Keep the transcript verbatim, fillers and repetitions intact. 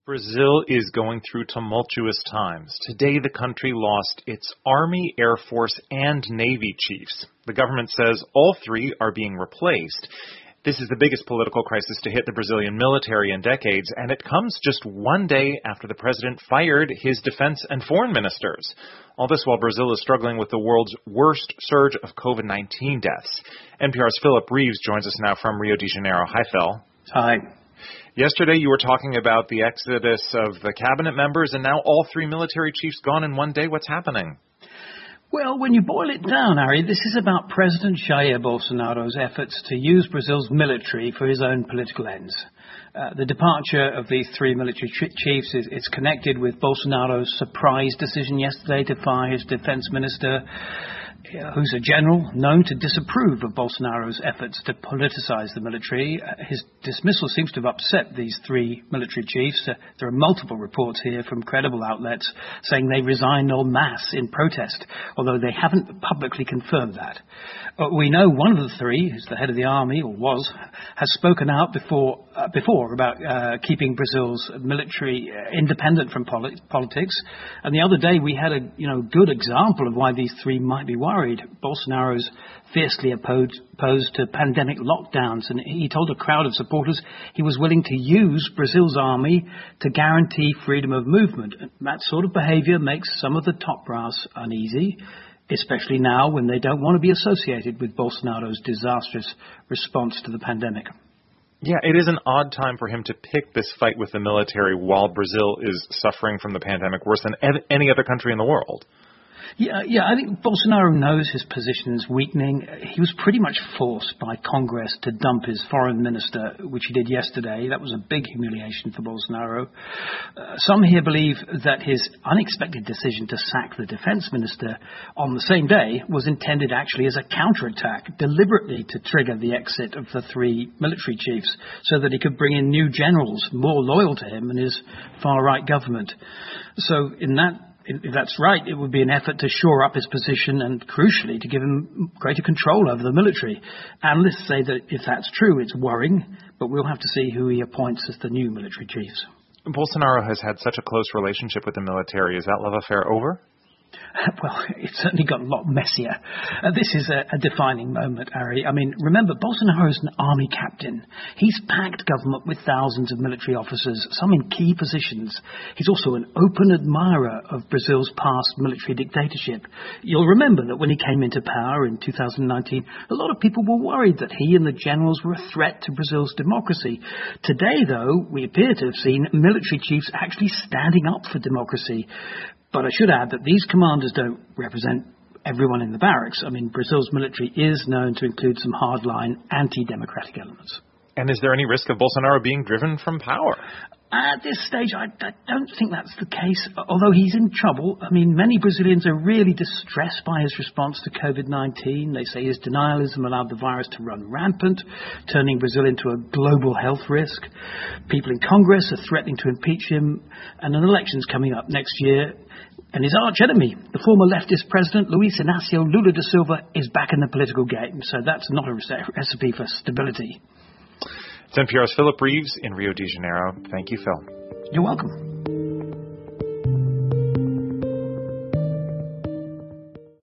Brazil is going through tumultuous times. Today, the country lost its Army, Air Force, and Navy chiefs. The government says all three are being replaced. This is the biggest political crisis to hit the Brazilian military in decades, and it comes just one day after the president fired his defense and foreign ministers. All this while Brazil is struggling with the world's worst surge of COVID nineteen deaths. N P R's Philip Reeves joins us now from Rio de Janeiro. Hi, Phil. Hi. Yesterday, you were talking about the exodus of the cabinet members, and now all three military chiefs gone in one day. What's happening? Well, when you boil it down, Harry, this is about President Jair Bolsonaro's efforts to use Brazil's military for his own political ends. Uh, the departure of these three military ch- chiefs is, is connected with Bolsonaro's surprise decision yesterday to fire his defense minister, who's a general known to disapprove of Bolsonaro's efforts to politicize the military. Uh, his dismissal seems to have upset these three military chiefs. Uh, there are multiple reports here from credible outlets saying they resigned en masse in protest, although they haven't publicly confirmed that. Uh, we know one of the three, who's the head of the army, or was, has spoken out before uh, before about uh, keeping Brazil's military uh, independent from poli- politics. And the other day we had a you know good example of why these three might be worried. Bolsonaro's fiercely opposed, opposed to pandemic lockdowns, and he told a crowd of supporters he was willing to use Brazil's army to guarantee freedom of movement. That sort of behavior makes some of the top brass uneasy, especially now when they don't want to be associated with Bolsonaro's disastrous response to the pandemic. Yeah, it is an odd time for him to pick this fight with the military while Brazil is suffering from the pandemic worse than any other country in the world. Yeah, yeah, I think Bolsonaro knows his position is weakening. He was pretty much forced by Congress to dump his foreign minister, which he did yesterday. That was a big humiliation for Bolsonaro. Uh, some here believe that his unexpected decision to sack the defense minister on the same day was intended actually as a counterattack, deliberately to trigger the exit of the three military chiefs so that he could bring in new generals more loyal to him and his far-right government. So in that If that's right, it would be an effort to shore up his position and, crucially, to give him greater control over the military. Analysts say that if that's true, it's worrying, but we'll have to see who he appoints as the new military chiefs. Bolsonaro has had such a close relationship with the military. Is that love affair over? Well, it's certainly got a lot messier. Uh, this is a, a defining moment, Harry. I mean, remember, Bolsonaro's an army captain. He's packed government with thousands of military officers, some in key positions. He's also an open admirer of Brazil's past military dictatorship. You'll remember that when he came into power in two thousand nineteen, a lot of people were worried that he and the generals were a threat to Brazil's democracy. Today, though, we appear to have seen military chiefs actually standing up for democracy. But I should add that these commanders don't represent everyone in the barracks. I mean, Brazil's military is known to include some hardline anti-democratic elements. And is there any risk of Bolsonaro being driven from power? At this stage, I, I don't think that's the case, although he's in trouble. I mean, many Brazilians are really distressed by his response to COVID nineteen. They say his denialism allowed the virus to run rampant, turning Brazil into a global health risk. People in Congress are threatening to impeach him, and an election's coming up next year. And his arch enemy, the former leftist president, Luiz Inácio Lula da Silva, is back in the political game. So that's not a recipe for stability. It's N P R's Philip Reeves in Rio de Janeiro. Thank you, Phil. You're welcome.